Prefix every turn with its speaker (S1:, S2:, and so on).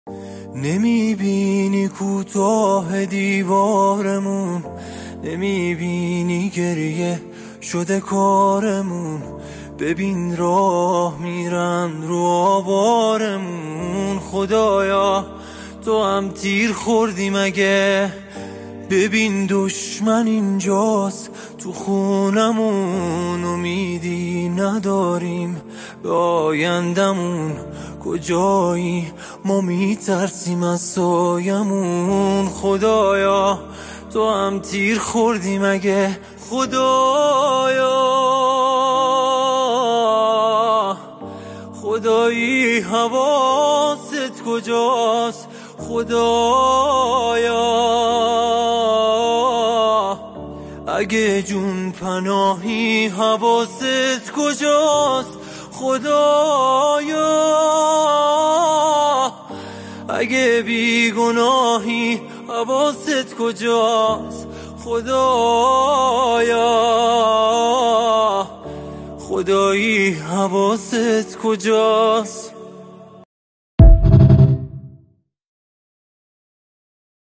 S1: نمیبینی کوتاه دیوارمون، نمیبینی گریه شده کارمون. ببین راه میرن رو آوارمون. خدایا تو هم تیر خوردی مگه؟ ببین دشمن اینجاست تو خونمون. امیدی نداریم به آیندمون. کجایی ما میترسیم از سایمون. خدایا تو هم تیر خوردی مگه؟ خدایی حواست کجاست؟ خدایا اگه جون پناهی حواست کجاست؟ خدایا اگه بیگناهی حواست کجاست؟ خدایا خدایی حواست کجاست؟